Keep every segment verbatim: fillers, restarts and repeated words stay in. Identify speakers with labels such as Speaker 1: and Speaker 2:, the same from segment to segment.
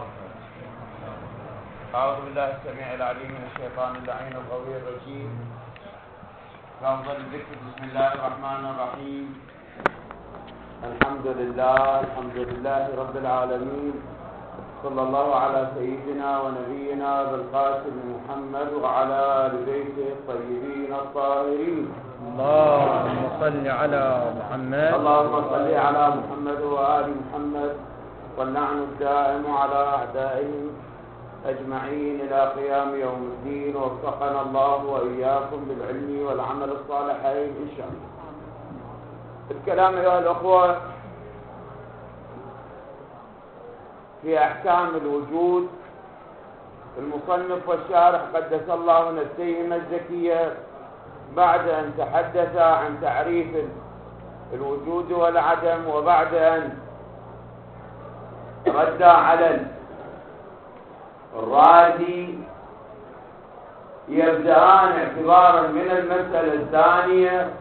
Speaker 1: أعوذ بالله السميع العليم من الشيطان اللعين القوي الرجيم. أفضل الذكر بسم الله الرحمن الرحيم. الحمد لله الحمد لله رب العالمين، صلى الله على سيدنا ونبينا بالقاسم محمد وعلى آل بيته الطيبين الطاهرين.
Speaker 2: اللهم صل على محمد
Speaker 1: اللهم صل على محمد وآل محمد، واللعن الدائم على أعدائهم أجمعين إلى قيام يوم الدين. وفقنا الله وإياكم بالعلم والعمل الصالحين إن شاء الله. الكلام أيها الأخوة في أحكام الوجود. المصنف والشارح قدس الله نفسيهما الزكية بعد أن تحدث عن تعريف الوجود والعدم، وبعد أن رد على الرازي، يبدأان اعتبارا من المسألة الثانية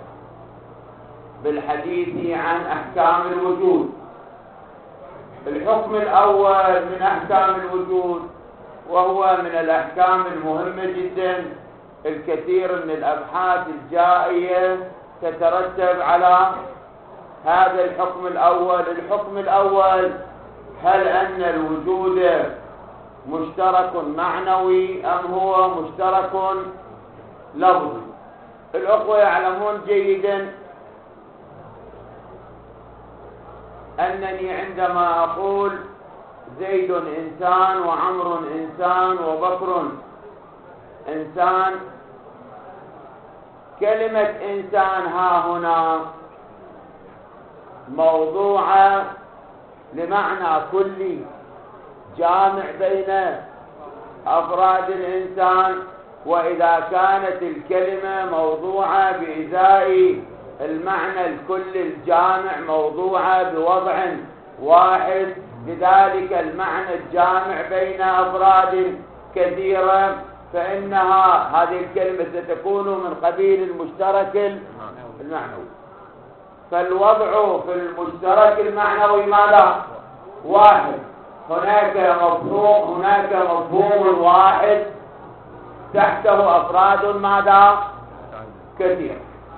Speaker 1: بالحديث عن أحكام الوجود. الحكم الأول من أحكام الوجود، وهو من الأحكام المهمة جدا، الكثير من الأبحاث الجائية تترتب على هذا الحكم الأول. الحكم الأول: هل أن الوجود مشترك معنوي أم هو مشترك لفظي؟ الأخوة يعلمون جيدا أنني عندما أقول زيد إنسان وعمر إنسان وبكر إنسان، كلمة إنسان ها هنا موضوعة لمعنى كلي جامع بين أفراد الإنسان، وإذا كانت الكلمة موضوعة بإزاء المعنى الكلي الجامع موضوعة بوضع واحد، لذلك المعنى الجامع بين أفراد كثيرة، فإنها هذه الكلمة ستكون من قبيل المشترك المعنوي. فالوضع في المشترك المعنوي ماذا؟ واحد. هناك مفهوم هناك مفهوم واحد تحته أفراد ماذا؟ كثير.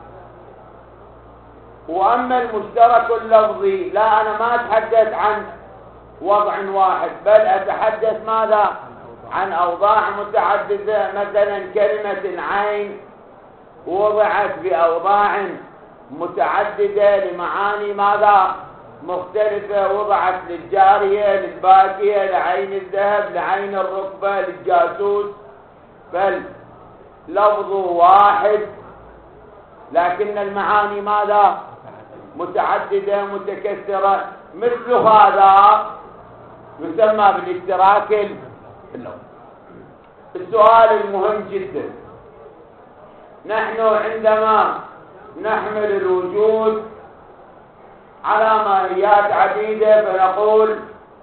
Speaker 1: وأما المشترك اللفظي، لا، أنا ما أتحدث عن وضع واحد، بل أتحدث ماذا؟ عن أوضاع متعددة. مثلا كلمة عين وضعت بأوضاع متعددة لمعاني ماذا؟ مختلفة. وضعت للجارية، للباكية، لعين الذهب، لعين الركبة، للجاسوس. بل لفظ واحد لكن المعاني ماذا؟ متعددة متكثرة. مثل هذا يسمى بالاشتراك اللفظي. السؤال المهم جدا: نحن عندما نحمل الوجود على ماهيات عديدة فنقول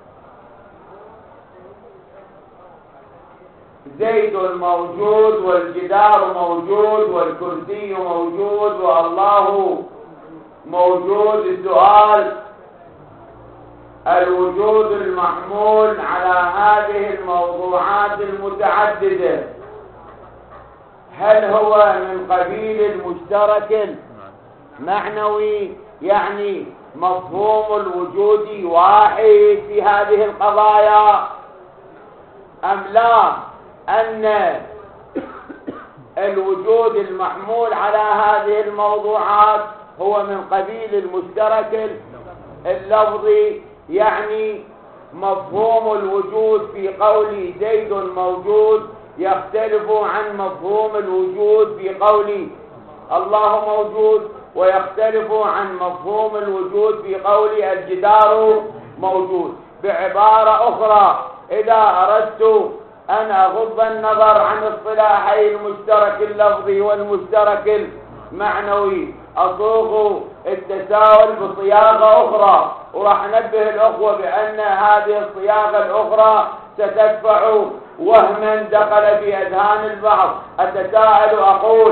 Speaker 1: زيد موجود، والجدار موجود، والكرسي موجود، والله موجود. السؤال: الوجود المحمول على هذه الموضوعات المتعددة هل هو من قبيل المشترك المعنوي، يعني مفهوم الوجود واحد في هذه القضايا، أم لا، أن الوجود المحمول على هذه الموضوعات هو من قبيل المشترك اللفظي، يعني مفهوم الوجود في قول زيد موجود يختلف عن مفهوم الوجود في قول الله موجود، ويختلف عن مفهوم الوجود في قول الجدار موجود. بعبارة أخرى، إذا أردت أن أغض النظر عن اصطلاحي المشترك اللفظي والمشترك المعنوي، أصوغ التساؤل بصياغة أخرى، وراح أنبه الأخوة بأن هذه الصياغة الأخرى ستدفع وهما دخل في أذهان البعض. أتساءل أقول: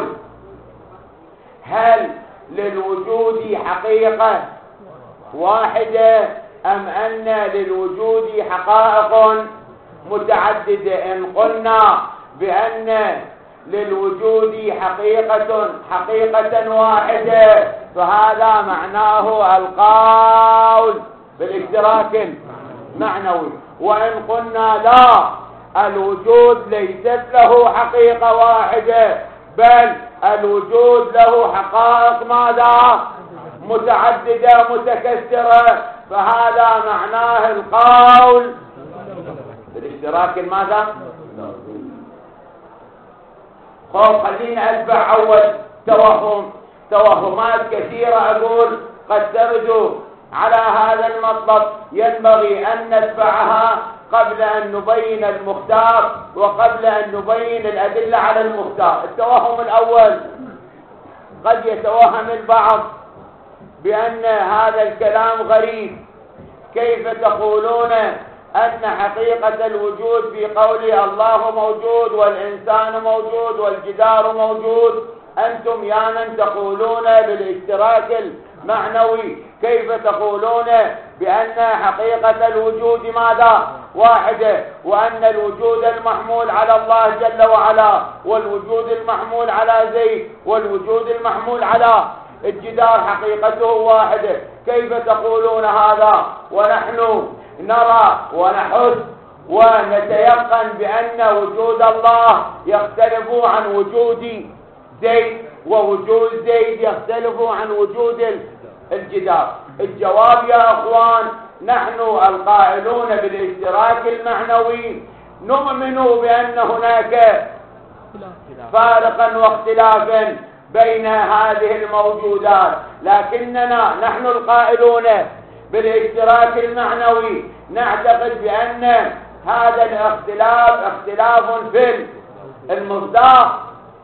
Speaker 1: هل للوجود حقيقة واحدة أم أن للوجود حقائق متعددة. إن قلنا بأن للوجود حقيقة حقيقة واحدة فهذا معناه القول بالاشتراك المعنوي. وإن قلنا لا، الوجود ليست له حقيقة واحدة بل الوجود له حقائق ماذا؟ متعددة متكسرة، فهذا معناه القول بالاشتراك ماذا؟ خب خلينا أتبع أول توهم. توهمات كثيرة أقول قد ترد على هذا المطلب، ينبغي أن نتبعها قبل أن نبين المختار وقبل أن نبين الأدلة على المختار. التوهم الأول، قد يتوهم البعض بأن هذا الكلام غريب، كيف تقولون أن حقيقة الوجود في قولي الله موجود والإنسان موجود والجدار موجود، أنتم يا من تقولون بالاشتراك المعنوي، كيف تقولون بأن حقيقة الوجود ماذا؟ واحدة، وأن الوجود المحمول على الله جل وعلا والوجود المحمول على زيد والوجود المحمول على الجدار حقيقته واحدة، كيف تقولون هذا ونحن نرى ونحس ونتيقن بأن وجود الله يختلف عن وجود زيد ووجود زيد يختلف عن وجود الجدار؟ الجواب يا أخوان، نحن القائلون بالاشتراك المعنوي نؤمن بأن هناك فارقا واختلافا بين هذه الموجودات، لكننا نحن القائلون بالاشتراك المعنوي نعتقد بأن هذا الاختلاف اختلاف في المصداق.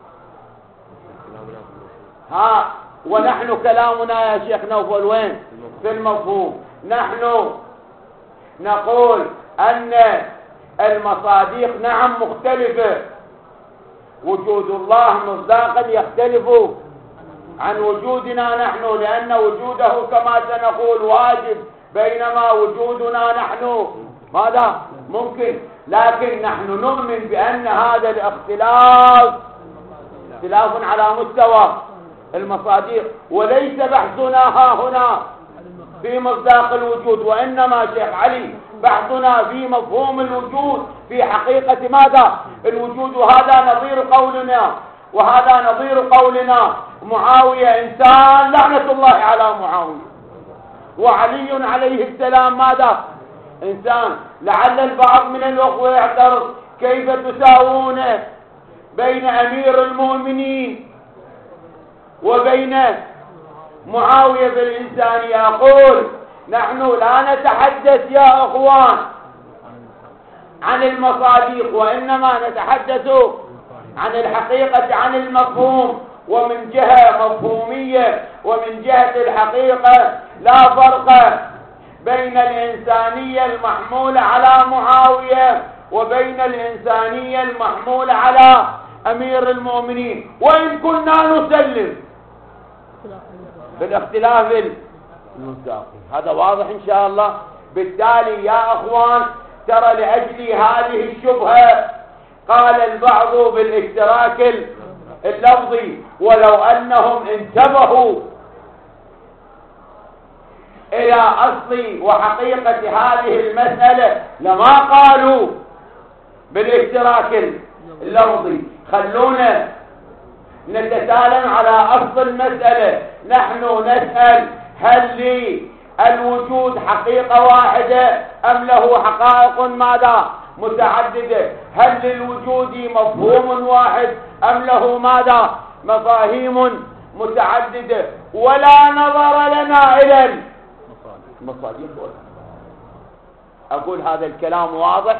Speaker 1: ها، ونحن كلامنا يا شيخ نوفل وين؟ في المفهوم. نحن نقول أن المصادق نعم مختلفة، وجود الله مصداقا يختلف عن وجودنا نحن، لأن وجوده كما سنقول واجب، بينما وجودنا نحن ماذا؟ ممكن. لكن نحن نؤمن بأن هذا الاختلاف اختلاف على مستوى المصادق، وليس بحثنا ها هنا في مصداق الوجود، وإنما شيخ علي بحثنا في مفهوم الوجود، في حقيقة ماذا؟ الوجود. وهذا نظير قولنا وهذا نظير قولنا معاوية إنسان لعنة الله على معاوية، وعلي عليه السلام ماذا؟ إنسان. لعل البعض من الأخوة يعترض، كيف تساوون بين أمير المؤمنين وبين معاوية في الإنسان؟ يقول نحن لا نتحدث يا أخوان عن المصادق، وإنما نتحدث عن الحقيقة، عن المفهوم. ومن جهة مفهومية ومن جهة الحقيقة لا فرق بين الإنسانية المحمولة على معاوية وبين الإنسانية المحمولة على أمير المؤمنين، وإن كنا نسلم بالاختلاف المصداقي. هذا واضح إن شاء الله. بالتالي يا أخوان، ترى لأجل هذه الشبهة قال البعض بالاشتراك اللفظي، ولو أنهم انتبهوا إلى أصل وحقيقة هذه المسألة لما قالوا بالاشتراك اللفظي. خلونا نتسالم على أصل المسألة. نحن نسأل هل للوجود حقيقة واحدة أم له حقائق ماذا؟ متعددة؟ هل للوجود مفهوم واحد أم له ماذا؟ مفاهيم متعددة؟ ولا نظر لنا إلى المصادق. أقول هذا الكلام واضح.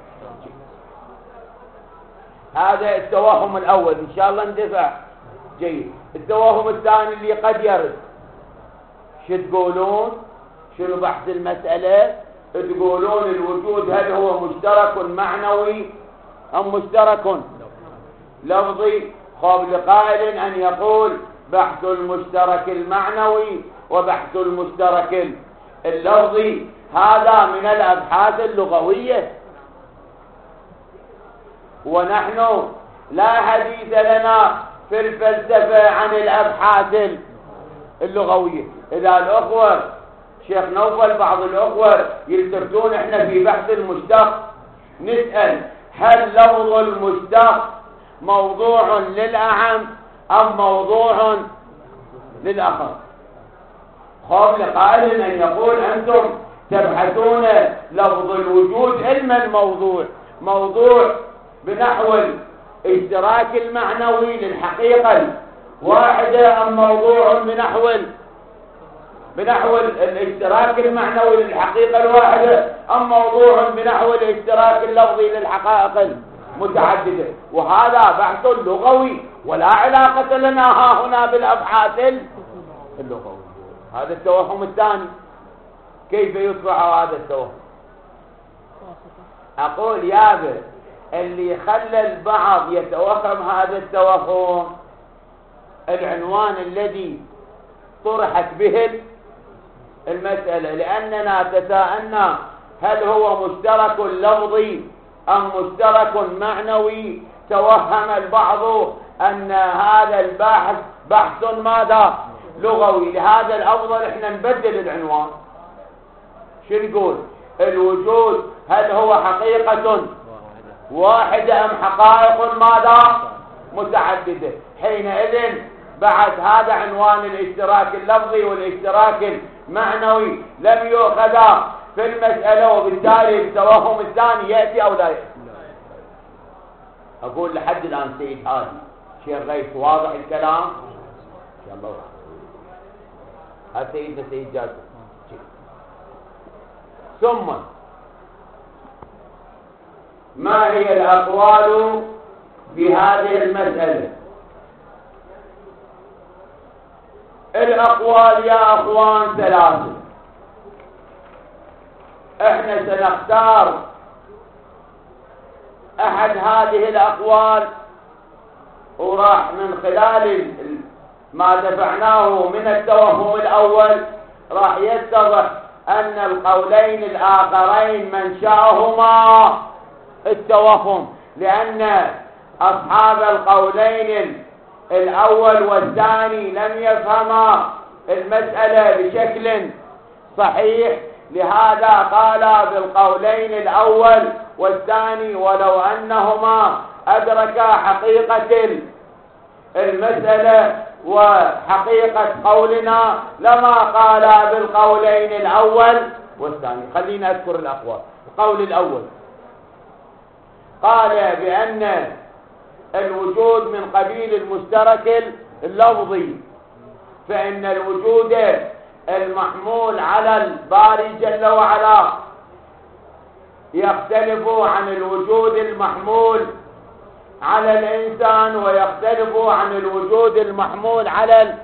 Speaker 1: هذا التوهم الأول، إن شاء الله ندفع جيد. التوهم الثاني اللي قد يرد، شو تقولون؟ شنو بحث المسألة؟ تقولون الوجود هل هو مشترك معنوي أم مشترك لفظي؟ خب لقائل أن يقول بحث المشترك المعنوي وبحث المشترك اللفظي. هذا من الأبحاث اللغوية، ونحن لا حديث لنا في الفلسفة عن الأبحاث اللغوية. إذا الأخوة شيخ نوفل بعض الأخوة يلتفتون إحنا في بحث المشتق، نسأل هل لفظ المشتق موضوع للأعم أم موضوع للأخر؟ خوف لقائل أن يقول أنتم تبحثون لفظ الوجود علما موضوع موضوع بنحو الاشتراك المعنوي للحقيقة واحدة أم موضوع بنحو بنحو الاشتراك المعنوي للحقيقة الواحدة أم موضوع بنحو الاشتراك اللفظي للحقائق المتعددة؟ وهذا بحث لغوي ولا علاقة لنا ها هنا بالأبحاث اللغوية. هذا التوهم الثاني. كيف يطبع هذا التوهم؟ أقول يابا اللي خلى البعض يتوهم هذا التوهم العنوان الذي طرحت به المسألة، لأننا تساءلنا هل هو مشترك لفظي أم مشترك معنوي. توهم البعض أن هذا البحث بحث ماذا؟ لغوي. لهذا الأفضل إحنا نبدل العنوان. شو نقول؟ الوجود هل هو حقيقة واحدة أم حقائق ماذا؟ متعددة. حينئذ بعد هذا عنوان الاشتراك اللفظي والاشتراك المعنوي لم يؤخذ في المسألة، وبالتالي التوهم الثاني يأتي أو لا يأتي. أقول لحد الآن سيد هادي شيخ غيث واضح الكلام إن شاء الله. هذا سيدنا سيد جاسم. ثم ما هي الأقوال في هذه المسألة؟ الأقوال يا أخوان ثلاثة. احنا سنختار أحد هذه الأقوال، وراح من خلال ما دفعناه من التوهم الأول راح يتضح أن القولين الآخرين منشأهما التوهم، لأن أصحاب القولين الأول والثاني لم يفهما المسألة بشكل صحيح. لهذا قال بالقولين الأول والثاني ولو أنهما أدركا حقيقة المسألة وحقيقة قولنا لما قال بالقولين الأول والثاني. خلينا أذكر الأقوال. القول الأول قال بأن الوجود من قبيل المشترك اللفظي، فإن الوجود المحمول على الباري جل وعلا يختلف عن الوجود المحمول على الإنسان، ويختلف عن الوجود المحمول على ال...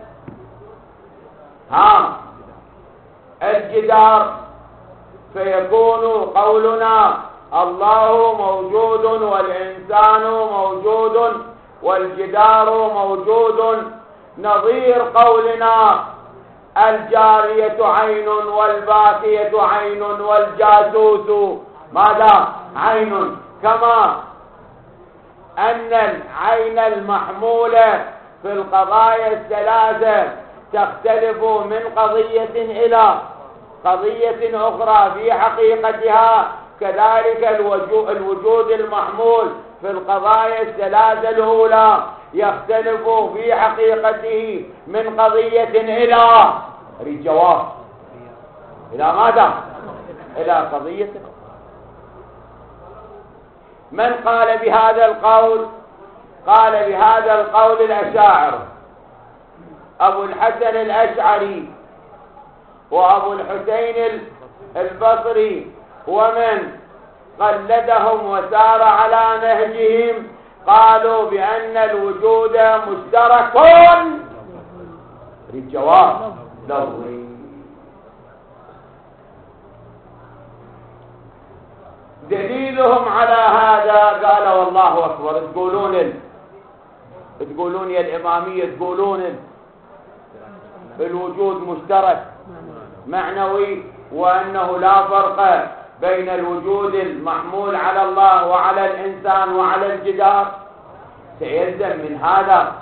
Speaker 1: ها الجدار. فيكون قولنا الله موجود والإنسان موجود والجدار موجود نظير قولنا الجارية عين والباكية عين والجاسوس ماذا؟ عين. كما أن العين المحمولة في القضايا الثلاثة تختلف من قضية إلى قضية أخرى في حقيقتها، كذلك الوجود المحمول في القضايا الثلاثة الأولى يختلف في حقيقته من قضية إلى الجواب إلى ماذا؟ إلى قضية. من قال بهذا القول؟ قال بهذا القول الأشاعرة، أبو الحسن الأشعري وأبو الحسين البصري ومن قلدهم وسار على نهجهم قالوا بأن الوجود مشترك للجواب لفظي. دليلهم على هذا قال والله أكبر. تقولون ال... تقولون يا الإمامية تقولون ال... الوجود مشترك معنوي، وأنه لا فرق بين الوجود المحمول على الله وعلى الإنسان وعلى الجدار، سيلزم من هذا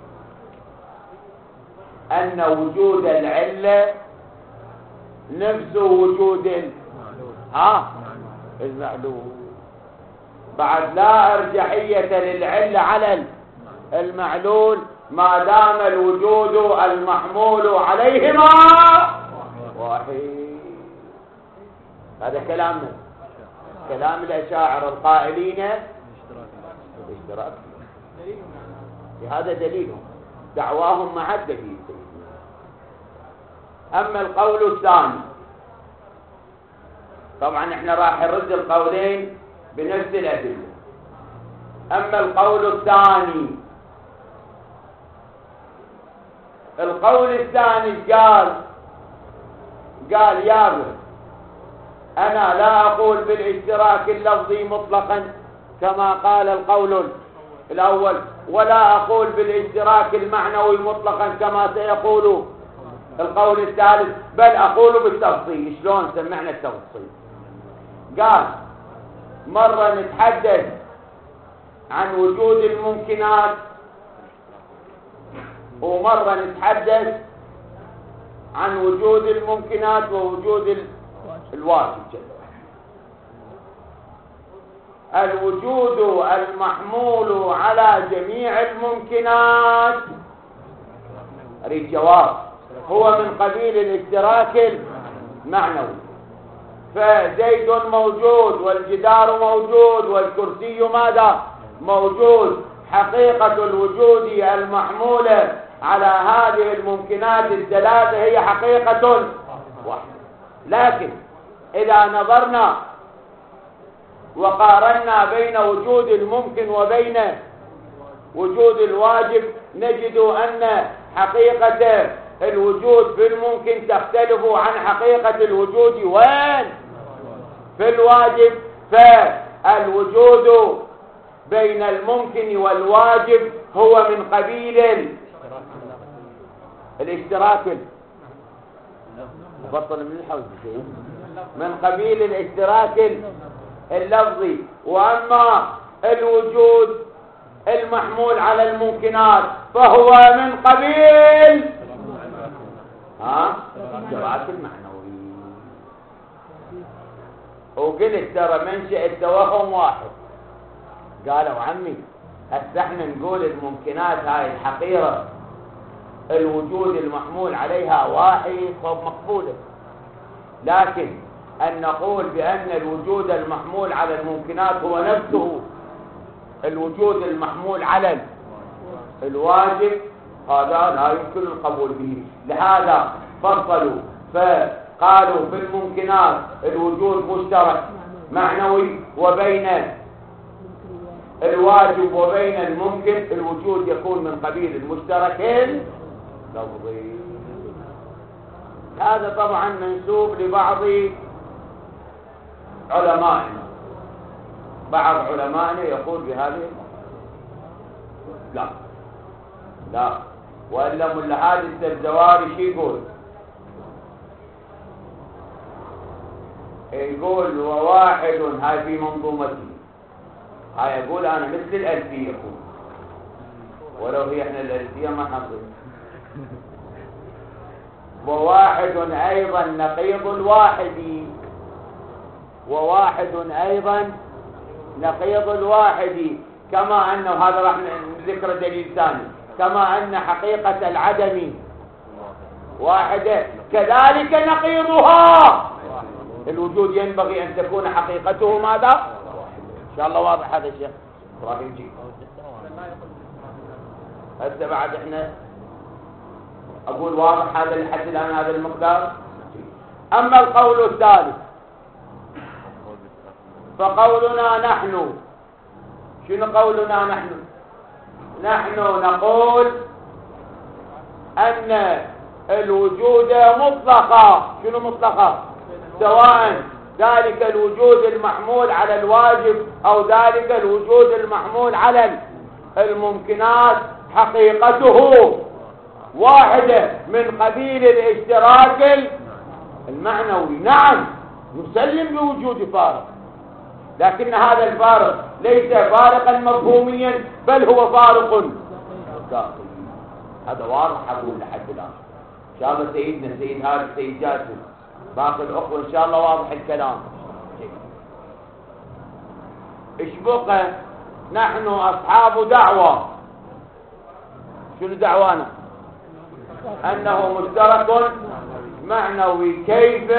Speaker 1: أن وجود العلة نفس وجود ها المعلول. بعد لا أرجحية للعلة على المعلول ما دام الوجود المحمول عليهما واحد. هذا كلامنا، كلام الأشاعرة القائلين بالاشتراك، هذا دليلهم، دعواهم مع الدليل. أما القول الثاني، طبعا احنا راح نرد القولين بنفس الأدلة. أما القول الثاني، القول الثاني قال قال يابر أنا لا أقول بالاشتراك اللفظي مطلقا كما قال القول الأول، ولا أقول بالاشتراك المعنوي مطلقا كما سيقول القول الثالث، بل أقول بالتفصيل. شلون سمعنا التفصيل؟ قال مرة نتحدث عن وجود الممكنات، ومرة نتحدث عن وجود الممكنات ووجود الواجب. الوجود المحمول على جميع الممكنات، أريد جواب، هو من قبيل الاشتراك المعنوي. فزيد موجود والجدار موجود والكرسي ماذا موجود. حقيقة الوجود المحمولة على هذه الممكنات الثلاثة هي حقيقة واحدة. لكن إذا نظرنا وقارنا بين وجود الممكن وبين وجود الواجب، نجد أن حقيقة الوجود في الممكن تختلف عن حقيقة الوجود وين في الواجب. فالوجود بين الممكن والواجب هو من قبيل الاشتراك بطل من الحوز من قبيل الاشتراك اللفظي. وأما الوجود المحمول على الممكنات فهو من قبيل ها الاشتراك المعنوي. وقلت ترى منشأ التوهم واحد. قالوا عمي هسه احنا نقول الممكنات هاي الحقيرة الوجود المحمول عليها واحد فمقبولة، لكن أن نقول بأن الوجود المحمول على الممكنات هو نفسه الوجود المحمول على الواجب هذا لا يمكن القبول به. لهذا فصلوا فقالوا في الممكنات الوجود مشترك معنوي، وبين الواجب وبين الممكن الوجود يكون من قبيل المشتركين لفظي. هذا طبعا منسوب لبعض علمائنا، بعض علمائنا يقول بهذه لا لا وإلا ملا حادث الزواري شي يقول يقول وواحد هاي في منظومتي، هاي يقول أنا مثل الألفية يقول، ولو هي احنا الألفية ما نقول. وواحد أيضا نقيض الواحد، وواحد أيضا نقيض الواحد، كما أنه هذا راح نذكر دليل ثاني، كما أن حقيقة العدم واحدة كذلك نقيضها الوجود ينبغي أن تكون حقيقته ماذا؟ إن شاء الله واضح هذا الشيء راح يجي. هسه بعد احنا أقول واضح هذا الحد الآن هذا المقدار. أما القول الثالث فقولنا نحن، شنو قولنا نحن؟ نحن نقول أن الوجود مطلقة. شنو مطلقة؟ سواء ذلك الوجود المحمول على الواجب أو ذلك الوجود المحمول على الممكنات حقيقته واحدة من قبيل الاشتراك المعنوي. نعم نسلم بوجود فارق، لكن هذا الفارق ليس فارقا مفهوميا بل هو فارق ذاتي. هذا واضح أقول لحد الآن. إن شاء الله سيدنا سيد هذا السيد جاسم باقي الأخوة إن شاء الله واضح الكلام. إيش بقى؟ نحن أصحاب دعوة. شنو دعوانا؟ أنه مشترك معنوي. كيف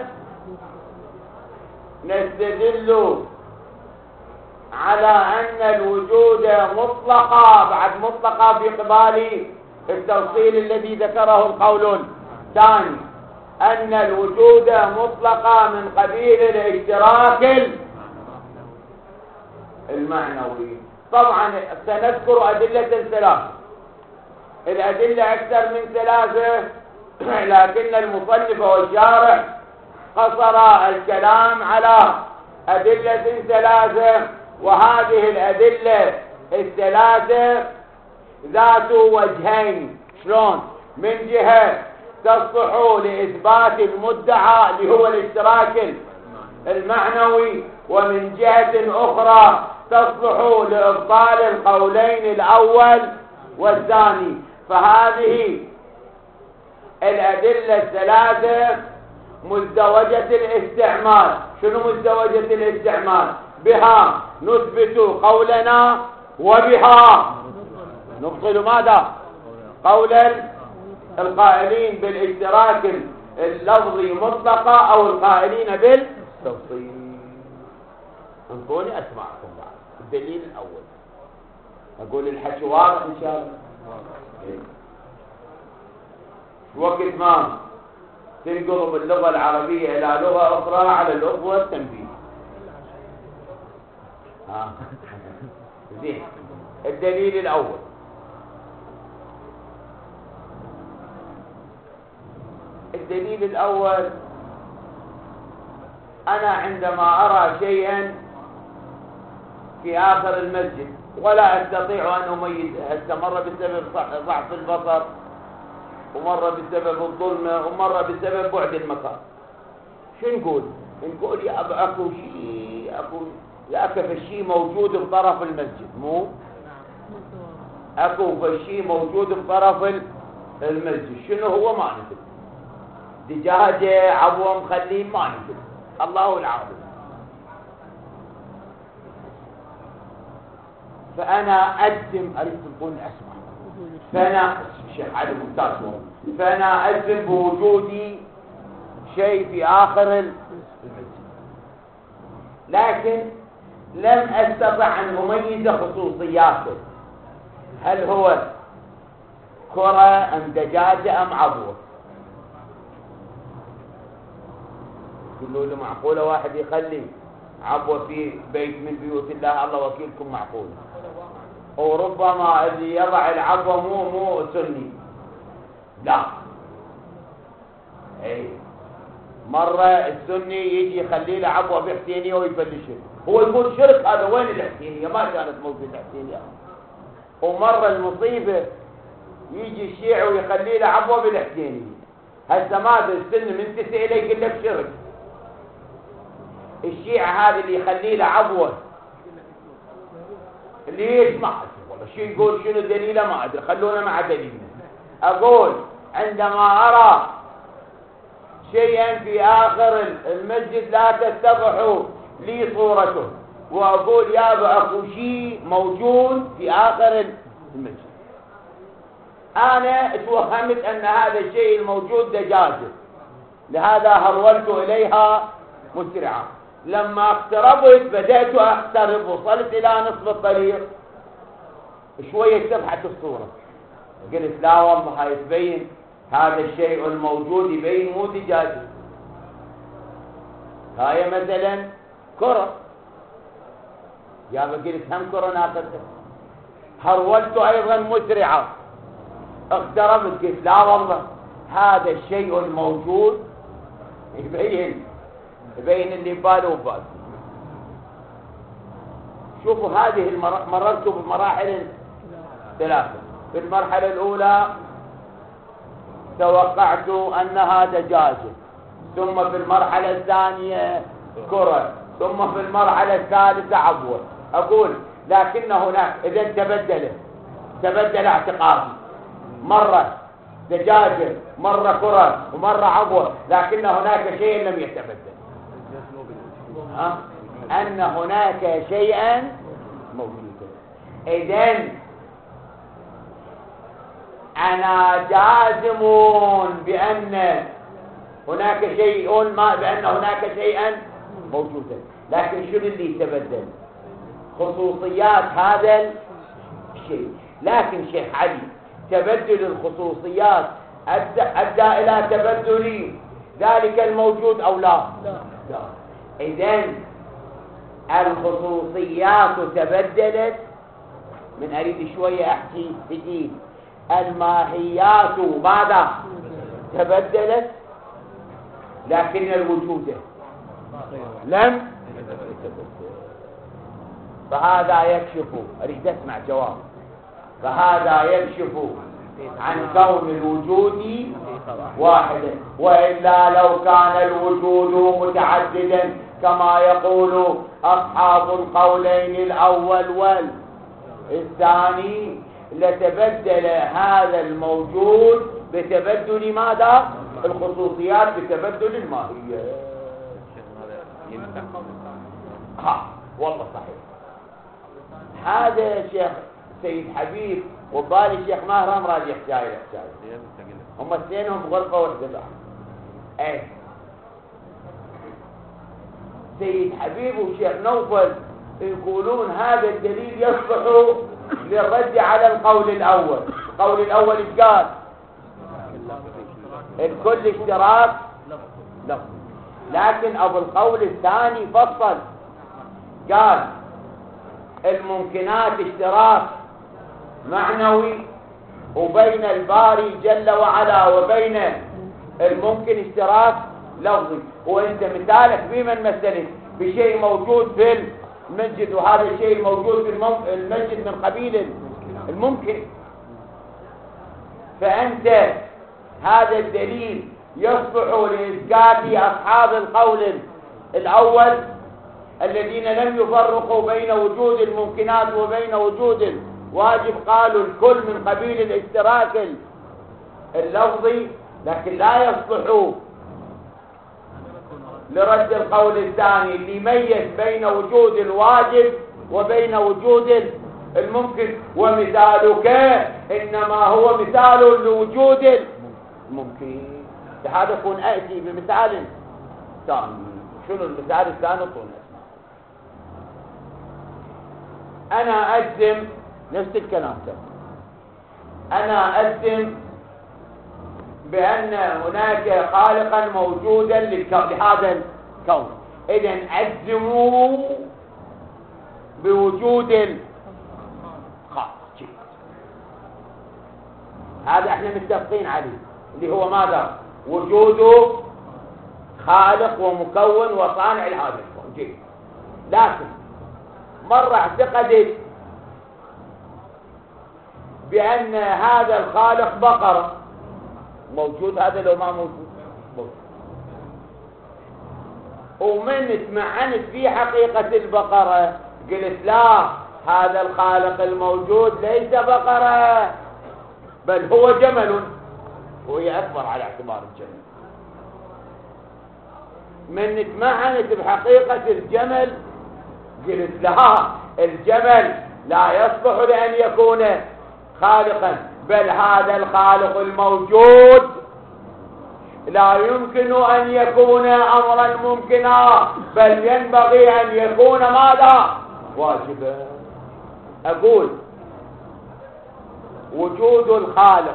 Speaker 1: نستدل على أن الوجود مطلقة بعد مطلقة في قبال التوصيل الذي ذكره القول الثاني، أن الوجود مطلقة من قبيل الاشتراك المعنوي. طبعا سنذكر أدلة ثلاثة، الأدلة أكثر من ثلاثة، لكن المصنف والشارح قصر الكلام على أدلة ثلاثة، وهذه الأدلة الثلاثة ذات وجهين. شلون؟ من جهة تصلح لإثبات المدعى اللي هو الاشتراك المعنوي، ومن جهة أخرى تصلح لإبطال القولين الأول والثاني. فهذه الأدلة الثلاثة مزدوجة الاستعمال. شنو مزدوجة الاستعمال؟ بها نثبت قولنا وبها نبطل ماذا؟ قول القائلين بالاشتراك اللفظي مطلقة أو القائلين بالتفصيل. انظروني أسمعكم بعد الدليل الأول. أقول الحكي واضح إن شاء الله. وقت ما تنقلب اللغة العربية إلى لغة أخرى على الأخوة التنبيه. ها زين. الدليل الأول، الدليل الأول أنا عندما أرى شيئا في آخر المسجد ولا أستطيع أن أميز، هسه مرة بسبب ضعف البصر، ومرة بسبب الظلمة، ومرة بسبب بعد المكان، شو نقول؟ نقول يا أبا أكو شيء، أكو يا أكو فشي موجود بطرف المسجد، مو أكو فشي موجود بطرف المسجد. شنو هو؟ ما ندري. دجاجة، عبوة، مخلين، ما ندري، الله العظيم. فأنا أجزم، أريد تكون أسمع، فأنا شيخ علي ممتاز، فأنا أجزم بوجودي شيء في آخر المسجد، لكن لم أستطع أن أميز خصوصياته، هل هو كرة أم دجاجة أم عبوة. يقولوا له معقولة واحد يخلي عبوة في بيت من بيوت الله، الله وكيلكم معقول. وربما اللي يضع العبوة مو مو سني، لا، اي مرة السني يجي يخلي له عبوة بحسينية ويبلشه، هو يقول شرك، هذا وين الحسينية؟ ما كانت موجودة حسينية. ومرة المصيبة يجي الشيعي ويخلي له عبوة بالحسينية، هسه ماذا السن من تسأله يقول لك شرك. الشيعة هذا اللي يخلي له عبوة ليش ما أدري والله، شو يقول شنو دليله ما أدري، خلونا مع دليلنا. أقول عندما أرى شيئا في آخر المسجد لا تتضح لي صورته، وأقول يا أكو شيء موجود في آخر المسجد، أنا اتوهمت أن هذا الشيء الموجود دجاجة، لهذا هرولت إليها مسرعا. لما اقتربت بدأت أقترب، وصلت إلى نصف الطريق، شوية اتضحت الصورة، قلت لا والله هاي تبين هذا الشيء الموجود، يبين مو دجاجة، هاي مثلا كرة، يا قلت هم كرة ناقصة. هرولت أيضا مسرعا، اقتربت، قلت لا والله هذا الشيء الموجود يبين يبين اللي باله وبال. شوفوا هذه المر... مررت بمراحل ثلاثة. في المرحلة الأولى توقعت أنها دجاجة، ثم في المرحلة الثانية كرة، ثم في المرحلة الثالثة عبوة. أقول لكن هناك إذا تبدل تبدل اعتقادي، مرة دجاجة، مرة كرة، ومرة عبوة، لكن هناك شيء لم يتبدل. ها؟ أن هناك شيئا موجودا. إذن أنا جازم بأن هناك شيء ما بأن هناك شيئا موجودا، لكن شنو اللي يتبدل؟ خصوصيات هذا الشيء. لكن شيخ علي تبدل الخصوصيات أدى إلى تبدل ذلك الموجود أو لا؟ لا. إذن الخصوصيات تبدلت. من أريد شوية أحكي جديد. الماهيات ماذا؟ تبدلت، لكن الوجود لم يتبدل. فهذا يكشف، أريد أسمع جواب، فهذا يكشف عن كون الوجود واحدا، وإلا لو كان الوجود متعددا كما يقول أصحاب القولين الأول والثاني لتبدل هذا الموجود بتبدل ماذا؟ الخصوصيات بتبدل الماهية. ها والله صحيح. هذا شيخ سيد حبيب وبالي شيخ مهرم راجع حكاية حكاية هم اثنينهم غرفة واحدة. ايه سيد حبيب وشيخ نوفل يقولون هذا الدليل يصلح للرد على القول الأول. القول الأول ايش قال؟ الكل اشتراك لفظي، لكن أبو القول الثاني فصل قال الممكنات اشتراك معنوي، وبين الباري جل وعلا وبين الممكن اشتراك لفظي. وانت مثالك بمن مثلت بشيء موجود في المسجد، وهذا الشيء الموجود في المسجد من قبيل الممكن. فأنت هذا الدليل يصلح لإثبات أصحاب القول الأول الذين لم يفرقوا بين وجود الممكنات وبين وجود الواجب، قالوا الكل من قبيل الاشتراك اللفظي، لكن لا يصلح لرد القول الثاني اللي يميز بين وجود الواجب وبين وجود الممكن. ومثالك إنما هو مثال لوجود الممكن. لهذا كون أأتي بمثال ثاني. شنو المثال الثاني؟ طول أنا أجزم نفس الكلام ده. أنا أجزم بأن هناك خالقا موجودا لهذا الكون، إذن أجزموا بوجود الخالق. هذا احنا متفقين عليه، اللي هو ماذا؟ وجود خالق ومكون وصانع لهذا الكون. جيد. لكن مرة اعتقدت بأن هذا الخالق بقرة موجود، هذا لو ما موجود موجود. ومن اتمعنت في حقيقة البقرة قلت لا، هذا الخالق الموجود ليس بقرة بل هو جمل، وهي أكبر على اعتبار الجمل. من اتمعنت بحقيقة الجمل قلت لا، الجمل لا يصلح لأن يكون خالقا، بل هذا الخالق الموجود لا يمكن أن يكون أمرا ممكنا، بل ينبغي أن يكون ماذا؟ واجبا. أقول وجود الخالق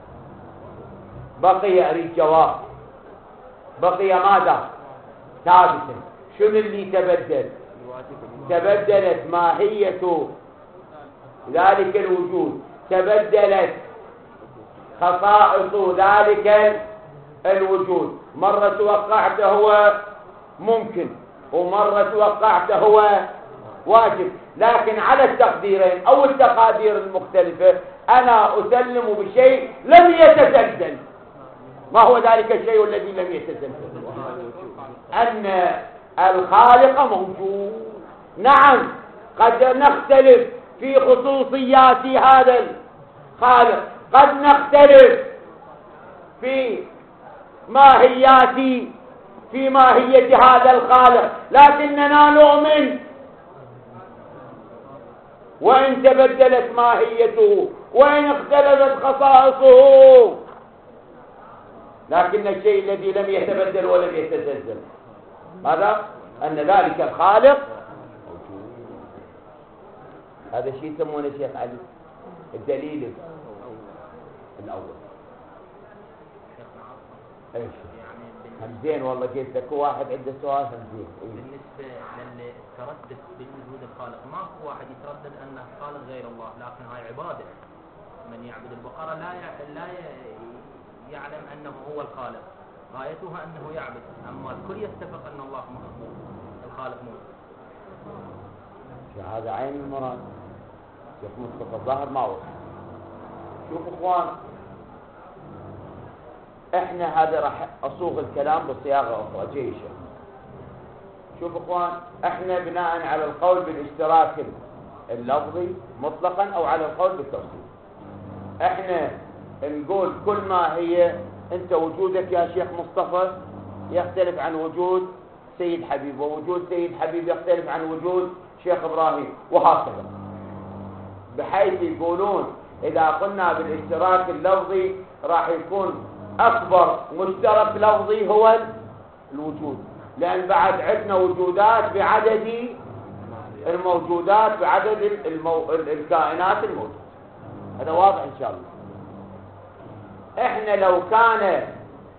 Speaker 1: بقي، أريد جواب، بقي ماذا؟ ثابتا. شنو اللي تبدل؟ تبدلت ماهية ذلك الوجود، تبدلت خصائص ذلك الوجود. مرة توقعت هو ممكن، ومرة توقعت هو واجب، لكن على التقديرين أو التقادير المختلفة أنا أسلم بشيء لم يتزلزل. ما هو ذلك الشيء الذي لم يتزلزل؟ أن الخالق موجود. نعم قد نختلف في خصوصيات هذا الخالق، قد نختلف في ماهيات في ماهية هذا الخالق، لكننا نؤمن وإن تبدلت ماهيته وإن اختلفت خصائصه، لكن الشيء الذي لم يتبدل ولم يتزلزل ماذا؟ أن ذلك الخالق موجود. هذا الشيء يسمونه شيخ علي الدليل الأول. ايش همزين والله جيت لك واحد عنده سؤال همزين.
Speaker 3: بالنسبة للتردد بوجود الخالق، ما هو واحد يتردد أن الخالق غير الله، لكن هاي عبادة. من يعبد البقرة لا لا يعلم أنه هو الخالق، غايتها أنه يعبد، أما الكل يتفق أن الله الخالق موجود.
Speaker 1: هذا عين المراد. شيخ مصطفى الظاهر ما وصل. شوف اخوان، احنا هذا راح اصوغ الكلام بصياغه اخرى جيشه. شوف اخوان، احنا بناء على القول بالاشتراك اللفظي مطلقا او على القول بالتفصيل، احنا نقول كل ما هي انت وجودك يا شيخ مصطفى يختلف عن وجود سيد حبيب، ووجود سيد حبيب يختلف عن وجود شيخ ابراهيم، وهكذا، بحيث يقولون اذا قلنا بالاشتراك اللفظي راح يكون اكبر مشترك لفظي هو الوجود، لان بعد عندنا وجودات بعدد الموجودات بعدد المو... الكائنات الموجودة. هذا واضح ان شاء الله. احنا لو كان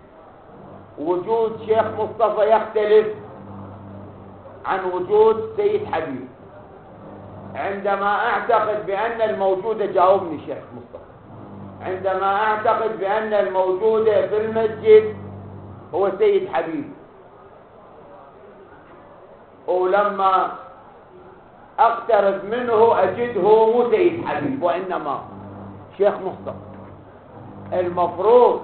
Speaker 1: وجود شيخ مصطفى يختلف عن وجود سيد حبيب، عندما اعتقد بان الموجود، جاوبني شيخ مصطفى، عندما اعتقد بان الموجود في المسجد هو سيد حبيب، ولما اقترب منه اجده مو سيد حبيب وانما شيخ مصطفى، المفروض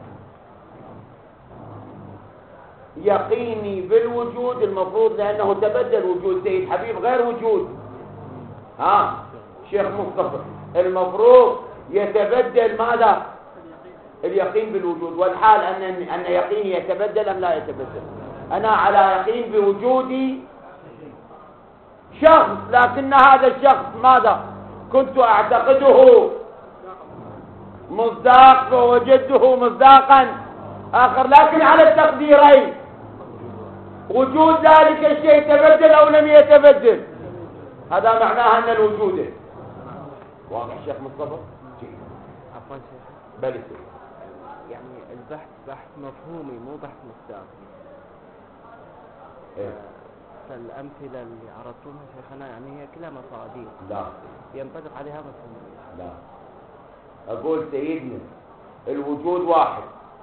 Speaker 1: يقيني بالوجود، المفروض لانه تبدل وجود سيد حبيب غير وجود ها شيخ مصطفى، المفروض يتبدل ماذا؟ اليقين بالوجود، والحال ان ان يقيني يتبدل ام لا يتبدل؟ انا على يقين بوجودي شخص، لكن هذا الشخص ماذا؟ كنت اعتقده مصداق فوجدته مصداقا اخر، لكن على التقديرين، وجود ذلك الشيء تبدل او لم يتبدل، هذا معناه ان الوجود واضح. شيخ مصطفى
Speaker 4: عفوا شيخ،
Speaker 1: بلي
Speaker 4: يعني البحث بحث مفهومي مو بحث مصداقي.
Speaker 1: إيه؟
Speaker 4: فالأمثلة اللي عرضتوها شيخنا يعني هي كلها مصادر
Speaker 1: لا
Speaker 4: ينطبق عليها مفهوم.
Speaker 1: لا، أقول سيدنا الوجود واحد،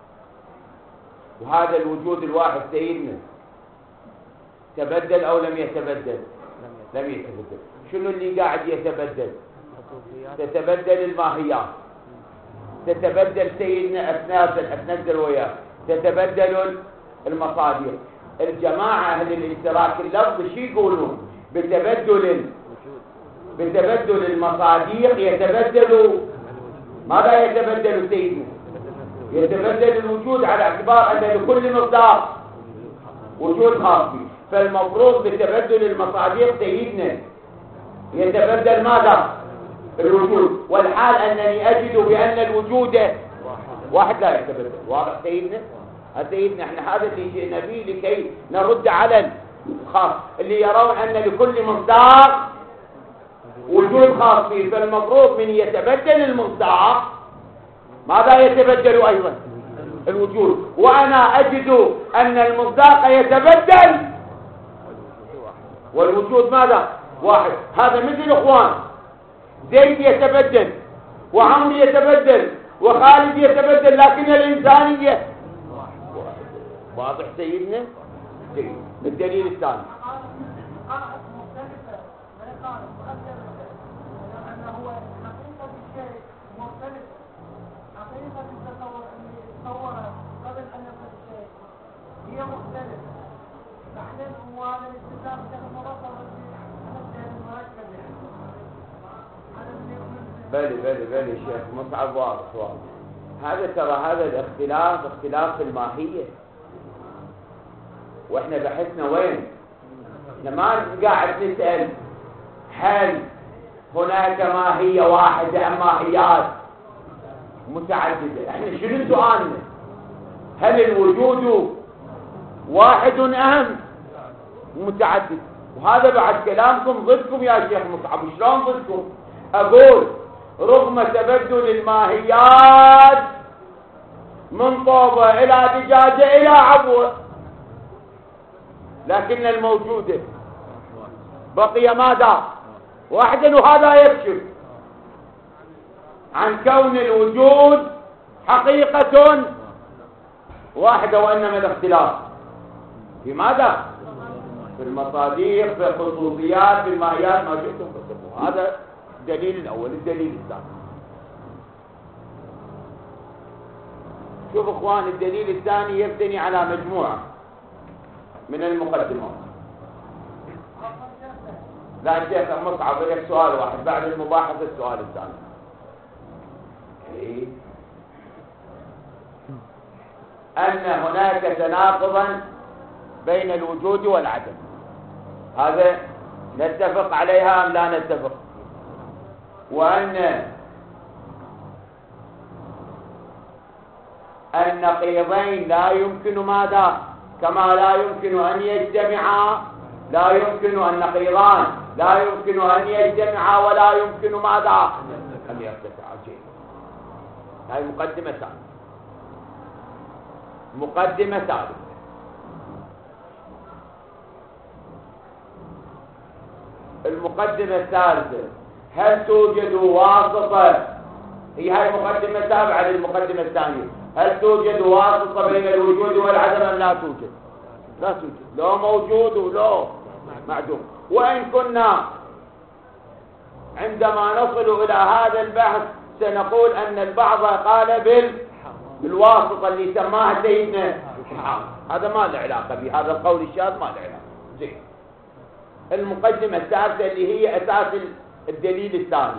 Speaker 1: وهذا الوجود الواحد سيدنا تبدل أو لم يتبدل؟ لم يتبدل. شنو اللي قاعد يتبدل؟ تتبدل الماهيات، تتبدل سيدنا أتنازل أتنزل وياه، تتبدل المصادر. الجماعة أهل الاشتراك اللفظي شو يقولون؟ بتبدل بتبدل المصادر يتبدل ماذا؟ يتبدل سيدنا يتبدل الوجود، على اعتبار أن لكل مصداق وجود خاص به، فالمفروض بتبدل المصادر سيدنا يتبدل ماذا؟ الوجود، والحال أنني أجد بأن الوجود واحد لا يتبدل. واضح سيدنا؟ سيدنا احنا هذا اللي جئنا به لكي نرد على الخاص اللي يرون أن لكل مصداق وجود خاص به، فالمفروض من يتبدل المصداق ماذا يتبدل أيضا؟ الوجود، وأنا أجد أن المصداق يتبدل والوجود ماذا؟ واحد. هذا مثل إخوان، زيد يتبدل وعمر يتبدل وخالد يتبدل، لكن الإنسانية واضح سيدنا؟ جيد. الدليل الثاني
Speaker 5: هي مختلفة
Speaker 1: بلي بلي بلي شيخ مصعب واضح واضح. هذا ترى هذا الاختلاف اختلاف في الماهية، واحنا بحثنا وين؟ احنا ما قاعد نسأل هل هناك ماهية واحدة أم ماهيات متعددة. احنا شنو سؤالنا؟ هل الوجود واحد أهم متعدد؟ وهذا بعد كلامكم ضدكم يا شيخ مصعب. شلون ضدكم؟ أقول رغم تبدل الماهيات من طوبة إلى دجاجة إلى عبوة، لكن الموجودة بقي ماذا؟ واحدا. وهذا يكشف عن كون الوجود حقيقة واحدة، وإنما الاختلاف في ماذا؟ في المصادر، في الخصوصيات، في الماهيات، ما شئتم فسموه. هذا الدليل الأول. الدليل الثاني، شوف اخوان، الدليل الثاني يبتني على مجموعة من المقدمات. لا شيخ مصعب لك سؤال واحد بعد المباحثة، السؤال الثاني. إيه؟ أن هناك تناقضا بين الوجود والعدم، هذا نتفق عليها أم لا نتفق؟ وأن النقيضين لا يمكن ماذا؟ كما لا يمكن أن يجتمعا، لا يمكن النقيضان لا يمكن أن يجتمعا ولا يمكن ماذا؟ أن يرتفعا. هذه مقدمة ثالثة. مقدمة ثالثة، المقدمة الثالثة، هل توجد واسطة؟ هي هاي مقدمة تابعة للمقدمة الثانية. هل توجد واسطة بين الوجود والعدم أم لا توجد؟ لا توجد، لا موجود ولا معدوم. وإن كنا عندما نصل إلى هذا البحث سنقول أن البعض قال بال بالواسطة اللي سماها سيدنا محمد، هذا ما له علاقة به، هذا القول الشاذ ما له علاقة. زين، المقدمة الثالثة اللي هي أساس الدليل الثاني،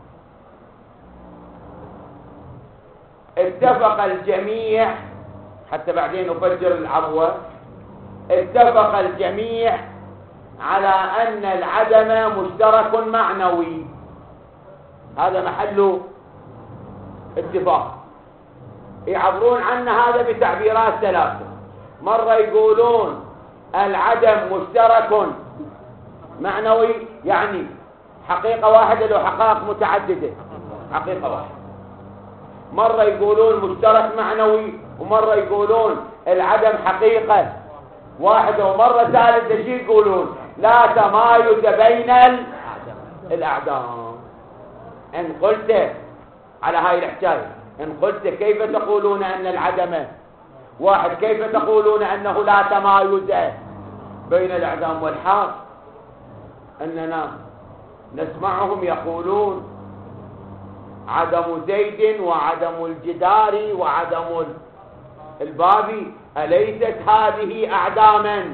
Speaker 1: اتفق الجميع، حتى بعدين أفجر العروة، اتفق الجميع على أن العدم مشترك معنوي. هذا محل اتفاق. يعبرون عن هذا بتعبيرات ثلاثة. مرة يقولون العدم مشترك معنوي، يعني حقيقة واحدة لو حقائق متعددة، حقيقة واحدة. مرة يقولون مشترك معنوي، ومرة يقولون العدم حقيقة واحدة، ومرة ثالثة شيء يقولون لا تمايز بين الأعدام. إن قلت على هاي الحكاية، إن قلت كيف تقولون أن العدم واحد، كيف تقولون أنه لا تمايز بين الأعدام؟ والحال أننا نسمعهم يقولون عدم زيد وعدم الجدار وعدم الباب، أليست هذه أعداما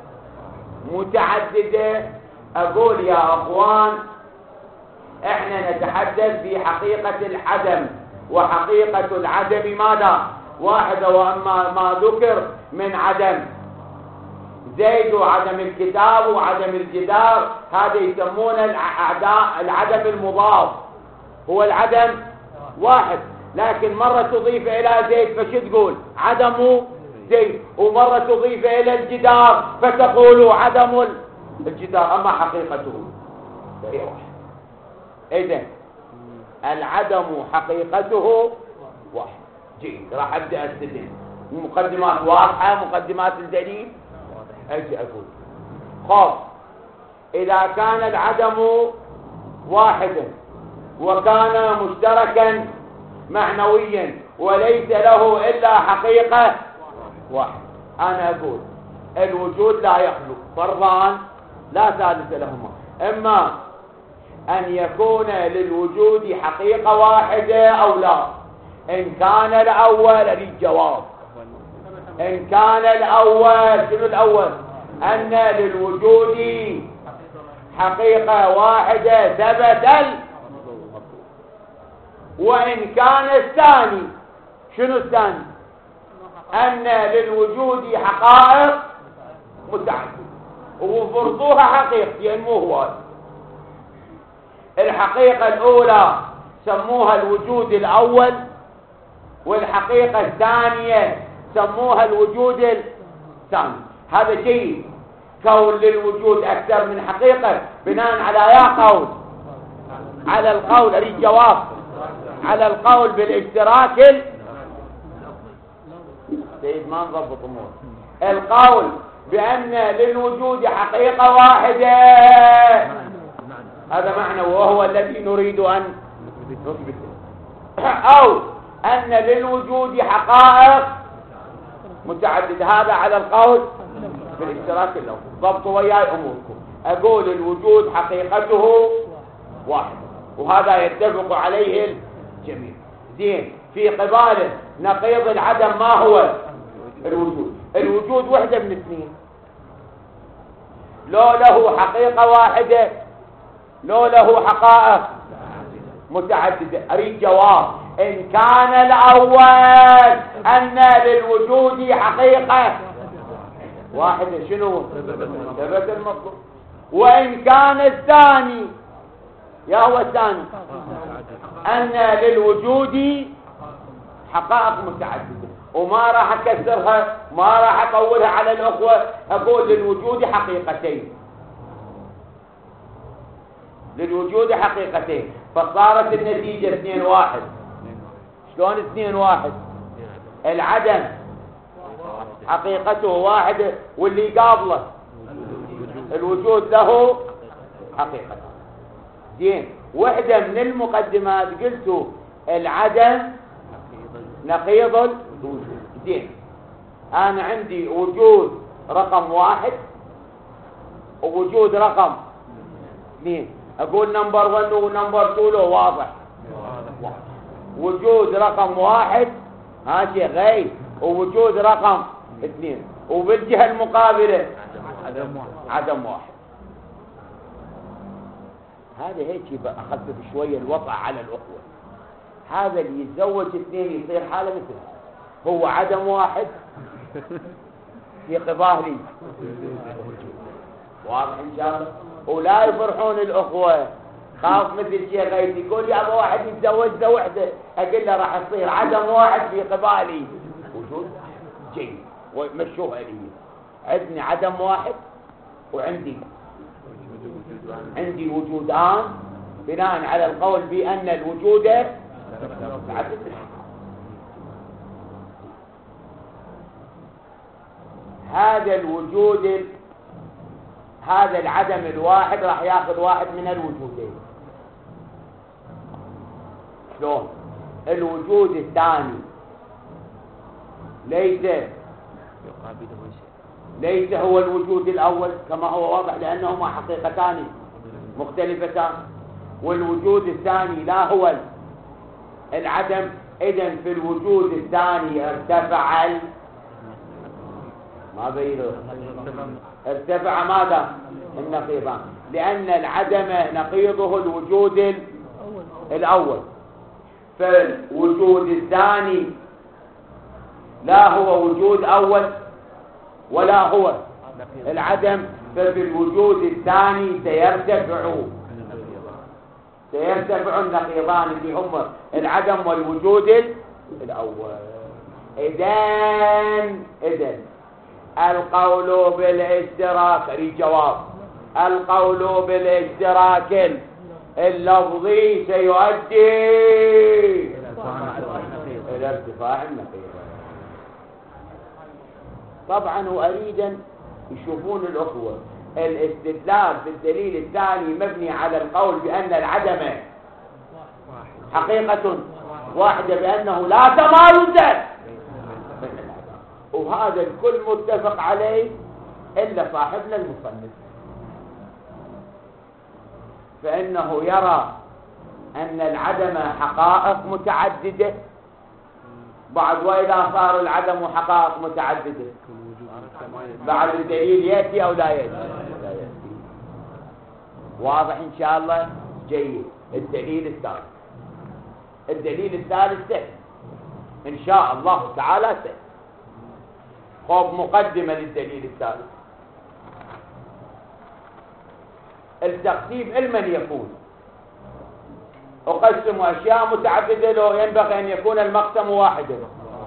Speaker 1: متعددة؟ أقول يا أخوان، احنا نتحدث في حقيقة العدم، وحقيقة العدم ماذا؟ واحدة. وأما ما ذكر من عدم زيد وعدم الكتاب وعدم الجدار، هذا يسمون العدم المضاف، هو العدم واحد، لكن مرة تضيف إلى زيد فش تقول؟ عدم زيد. ومرة تضيف إلى الجدار فتقول عدم الجدار، أما حقيقته فهي واحد. إذن العدم حقيقته واحد. جيد، راح أبدأ أستدل. مقدمات واضحة، مقدمات الدليل. أجي أقول خاص، إذا كان العدم واحدا وكان مشتركا معنويا وليس له إلا حقيقة واحد، أنا أقول الوجود لا يخلو، فرضان لا ثالث لهما. إما أن يكون للوجود حقيقة واحدة أو لا. إن كان الأول للجواب، إن كان الأول، شنو الأول؟ أن للوجود حقيقة واحدة ثبت وإن كان الثاني، شنو الثاني؟ أن للوجود حقائق متعددة وفرضوها حقيقتين مو هواي. الحقيقة الأولى سموها الوجود الأول، والحقيقة الثانية سموها الوجود الثاني. هذا جيد، كون للوجود أكثر من حقيقة بناء على يا قول، على القول أريد جواب، على القول بالاشتراك سيد ما نضبط أمور، القول بأن للوجود حقيقة واحدة، هذا معنى وهو الذي نريد أن نثبته، أو أن للوجود حقائق متعددة، هذا على القول بالاشتراك الأول. ضبطوا وياي أموركم. أقول الوجود حقيقته واحدة، وهذا يتفق عليه الجميع. زين، في قباله نقيض العدم ما هو؟ الوجود. الوجود وحدة من اثنين، لو له حقيقة واحدة لو له حقائق متعددة. أريد جواب. إن كان الأول أن للوجود حقيقة واحدة، شنو؟ ثبت المطلوب. وإن كان الثاني، يا هو الثاني، أن للوجود حقائق متعددة، وما راح أكسرها، ما راح أطولها على الأخوة، أقول للوجود حقيقتين، للوجود حقيقتين، فصارت النتيجة اثنين واحد. شلون اثنين واحد؟ العدم حقيقته واحدة، واللي قابله الوجود له حقيقة. زين، وحدة من المقدمات قلتوا العدم نقيض الوجود. زين، أنا عندي وجود رقم واحد ووجود رقم اثنين، أقول نمبر ون ونمبر تو له واضح. وجود رقم واحد ها شيء غير، ووجود رقم اثنين، وبالجهة المقابلة عدم واحد. هذا هيك أخذت شوية الوضع على الأخوة. هذا اللي يتزوج اثنين يصير حالة مثل هو عدم واحد في قبالي، واضح إن شاء الله. ولا يفرحون الأخوة، خاف مثل شيء غيري يقول يا أبا واحد يتزوج ذا وحدة، أقول له راح يصير عدم واحد في قبالي وجود جيد، ومشوها لي. عندي عدم واحد وعندي عندي وجودان بناء على القول بأن الوجود متعدد. هذا الوجود، هذا العدم الواحد راح ياخذ واحد من الوجودين. شلون؟ الوجود الثاني ليس ليس هو الوجود الأول كما هو واضح، لأنهما حقيقتان مختلفتان، والوجود الثاني لا هو العدم. إذن في الوجود الثاني ارتفع ال... ما بينه ارتفع ماذا؟ النقيضان، لأن العدم نقيضه الوجود الأول، فالوجود الثاني لا هو وجود أول ولا هو العدم، ففي الوجود الثاني سيرتفع سيرتفع النقيضان اللي هم العدم والوجود الأول. إذن إذن القول بالاشتراك، اريد جواب. القول بالاشتراك اللفظي سيؤدي الى ارتفاع النقيض. طبعا واريد ان يشوفون الاخوه الاستدلال بالدليل الثاني مبني على القول بان العدم حقيقه واحده، بانه لا تمايز، وهذا الكل متفق عليه إلا صاحبنا المصنف، فإنه يرى أن العدم حقائق متعددة. بعد وإذا صار العدم حقائق متعددة بعد الدليل يأتي أو لا يأتي؟ واضح إن شاء الله؟ جيد. الدليل الثالث الدليل الثالث سهل إن شاء الله تعالى سهل. خب مقدمة للدليل الثالث. التقسيم لمن يكون؟ أقسم أشياء متعددة لو ينبغي أن يكون المقسم واحدا.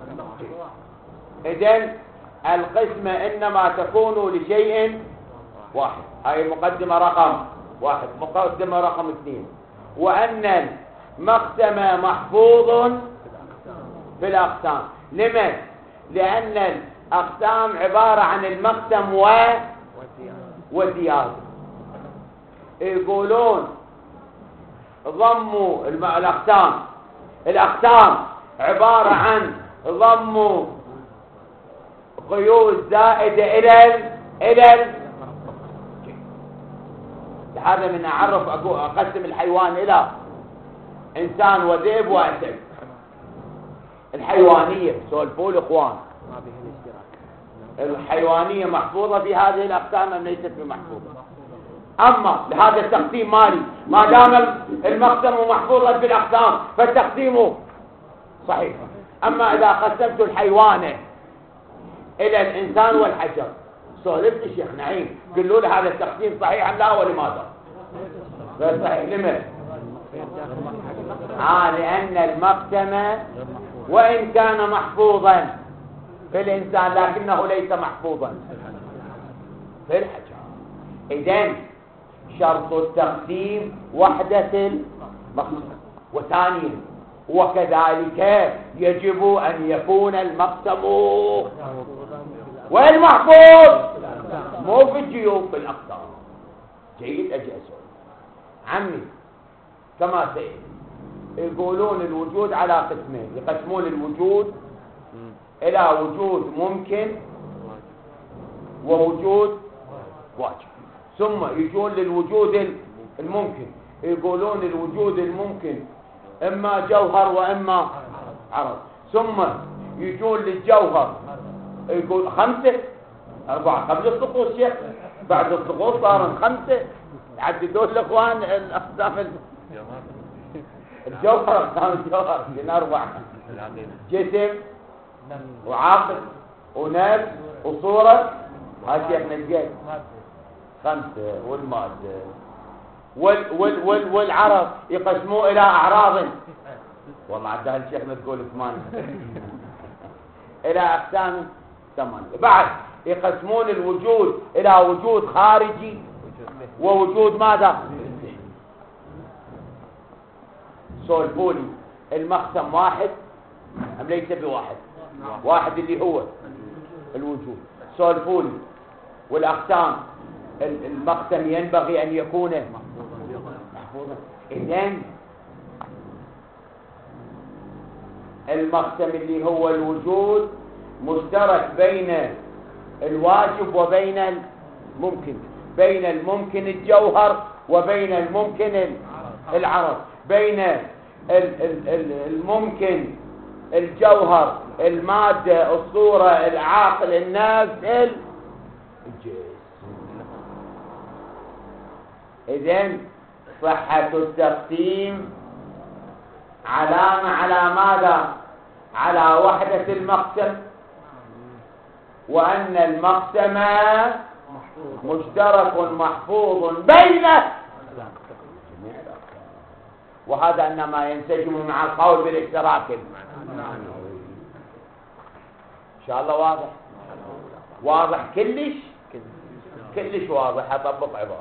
Speaker 1: إذن القسمة إنما تكون لشيء واحد. هاي مقدمة رقم واحد. مقدمة رقم اثنين، وأن المقسم محفوظ في الأقسام. لمن؟ لأن الأقسام عبارة عن المقسم و وزيادة. يقولون ضموا الأقسام الأقسام عبارة عن ضم قيود زائدة إلى ال إلى ال هذا من أعرف أقسم الحيوان إلى إنسان وذئب وأسد. الحيوانية سولفوا الإخوان
Speaker 4: ما به الاشتراك.
Speaker 1: الحيوانية محفوظة في هذه الأقسام أم ليست بمحفوظة؟ أما لهذا التقسيم مالي ما دام المقسم محفوظا في الأقسام فالتقسيم صحيح. أما إذا قسمت الحيوان إلى الإنسان والحجر سولفت الشيخ نعيم قلوا له هذا التقسيم صحيح أم لا ولماذا؟ غير صحيح. لماذا؟ آه لأن المقسم وإن كان محفوظا في الإنسان لكنه ليس محفوظا في الحجر. إذن شرط التقسيم وحدة المقسم. وثانيا وكذلك يجب أن يكون المقسم والمحفوظ مو في الجيوب في الأقسام. جيد. أجي أسأل عمي كما سئل يقولون الوجود على قسمين. يقسمون الوجود إلى وجود ممكن ووجود واجب، ثم يجون للوجود الممكن يقولون الوجود الممكن إما جوهر وإما عرض، ثم يجون للجوهر يقول خمسة أربعة قبل السقوط شيخ، بعد السقوط صار خمسة. يعددون الإخوان الأقسام الجوهر أقسام الجوهر من أربعة: جسم وعقل ونفس وصورة. هاي شيخنا الجيد خمسة. والمادة وال وال وال والعرض يقسموه إلى أعراض. والله عدها الشيخنا تقول ثمانية إلى أقسام ثمانية. بعد يقسمون الوجود إلى وجود خارجي ووجود ماذا؟ سولفولي المقسم واحد أم ليس بواحد؟ واحد اللي هو الوجود. سولفولي والأقسام المقسم ينبغي أن يكون محفوظا. إذن المقسم اللي هو الوجود مشترك بين الواجب وبين الممكن، بين الممكن الجوهر وبين الممكن العرض، بين الممكن الجوهر المادة الصورة العاقل النفس الجسم. إذن صحة التقسيم علامة على ماذا؟ على وحدة المقسم، وأن المقسم مشترك محفوظ بينه، وهذا إنما ينسجم مع القول بالاشتراك المعنوي. إن شاء الله واضح واضح كلش كلش واضح. أطبق عبارة.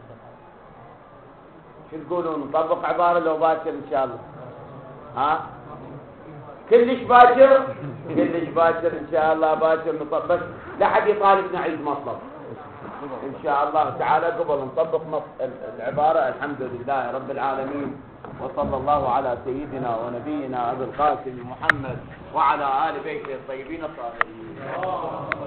Speaker 1: شو تقولون؟ نطبق عبارة لو باكر إن شاء الله؟ ها كلش باكر كلش باكر إن شاء الله باكر نطبق. بس لا حد يطالبنا عيد مطلب إن شاء الله تعالى قبل نطبق العبارة. الحمد لله رب العالمين، وصلى الله على سيدنا ونبينا أبي القاسم محمد وعلى آل بيته الطيبين الطاهرين.